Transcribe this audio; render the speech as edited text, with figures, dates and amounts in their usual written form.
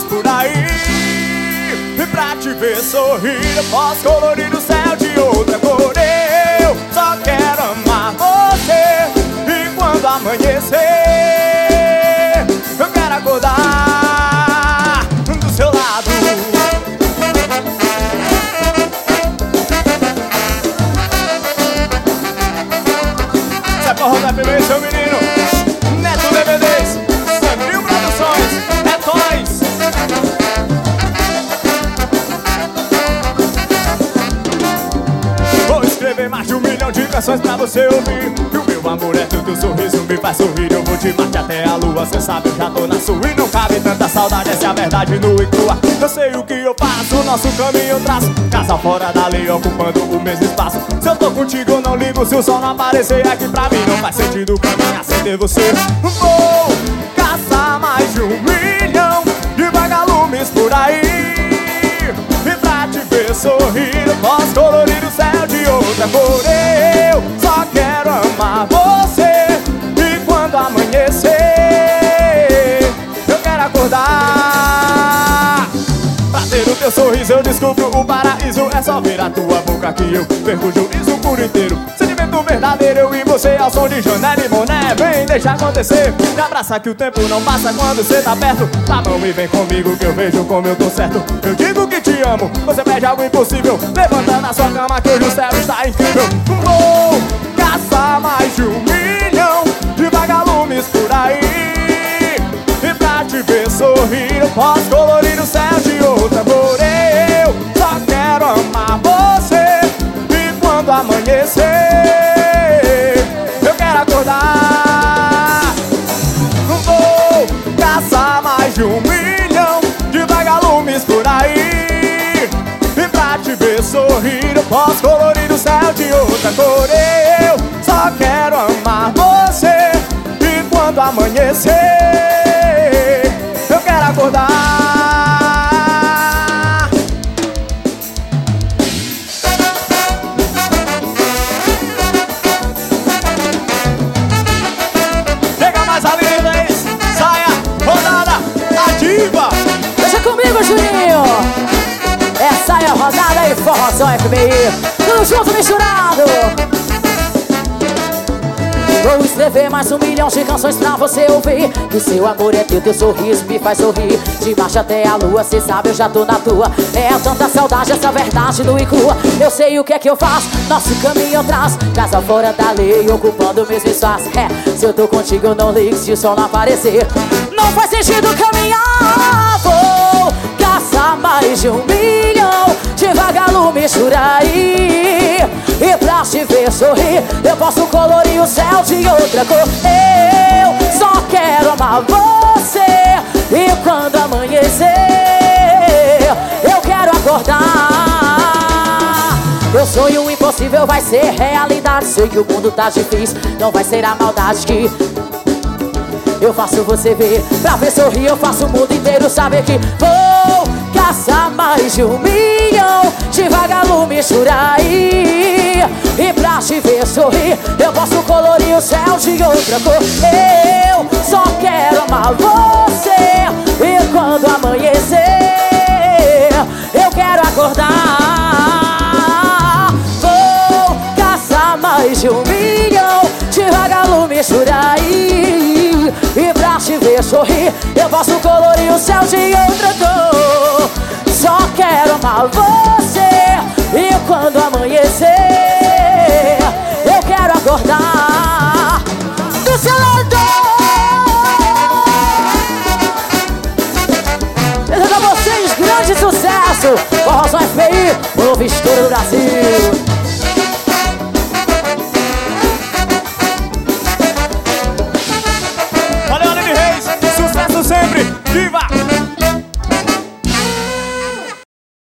por aí. E pra te ver sorrir, eu posso colorir o céu de outra cor. Eu só quero amar você. E quando amanhecer, eu quero acordar do seu lado. Zé Forró da Primeira, seu menino Neto DVDs, Sandrinho Produções, é nóis. Vou escrever mais de 1 milhão de canções pra você ouvir. E o meu amor é tudo, sorriso me faz sorrir. Eu vou te bater até a lua, cê sabe, eu já tô na sua. E não cabe tanta saudade, essa é a verdade nua e crua. Eu sei o que eu faço, o nosso caminho eu traço. Casa fora da lei, ocupando o mesmo espaço. Se eu tô contigo, eu não ligo, se o sol não aparecer aqui pra mim, não faz sentido caminhar sem ter você. Vou caçar mais de 1 milhão de vagalumes por aí. E pra te ver sorrir, eu posso colorir o céu de outra cor. Eu só quero amar você. E quando amanhecer, eu quero acordar pra ter o teu sorriso. Eu descubro o paraíso. É só ver a tua boca que eu perco o juízo por inteiro. Sentimento verdadeiro, eu e você ao som de Janelle Monáe. Vem, deixa acontecer. Me abraça que o tempo não passa quando cê tá perto. Tá bom e vem comigo que eu vejo como eu tô certo. Eu digo que te amo, você pede algo impossível. Levanta na sua cama que hoje o céu está incrível. Vou caçar mais de 1 milhão de vagalumes por aí. E pra te ver sorrir, eu posso colorir o céu de outra cor. Eu só quero amar você. E quando amanhecer, eu quero acordar. Vou caçar mais de 1 milhão de vagalumes por aí. E pra te ver sorrir, eu posso colorir o céu de outra cor. Eu só quero amar você. E quando amanhecer, eu quero acordar. Chega mais ali, vez. Saia, rodada, ativa. Deixa comigo, Juninho. É saia, rodada e forrozão FBI. Tudo junto, misturado. Vou escrever mais 1 milhão de canções pra você ouvir. Que seu amor é teu sorriso me faz sorrir. De baixo até a lua, cê sabe, eu já tô na tua. É tanta saudade, essa verdade nua e crua. Eu sei o que é que eu faço, nosso caminho eu traço. Casa fora da lei, ocupando o mesmo espaço. É, se eu tô contigo, eu não ligo se o sol não aparecer. Não faz sentido caminhar. Vou caçar mais de 1 milhão de vagalumes por aí. E pra te ver sorrir, eu posso colorir o céu de outra cor. Eu só quero amar você. E quando amanhecer, eu quero acordar. Meu sonho impossível vai ser realidade. Sei que o mundo tá difícil, não vai ser a maldade que eu faço você ver. Pra ver sorrir, eu faço o mundo inteiro saber que vou caçar mais de 1 milhão de vagalumes por aí. E pra te ver sorrir, eu posso colorir o céu de outra cor. Eu só quero amar você. E quando amanhecer, eu quero acordar. Vou caçar mais de 1 milhão de vagalumes por aí. E pra te ver sorrir, eu posso colorir o céu de outra cor. Só quero amar você. E quando amanhecer, eu quero acordar do seu lado. Desejo a vocês grande sucesso. Forrozão FBI, o novo estouro do Brasil.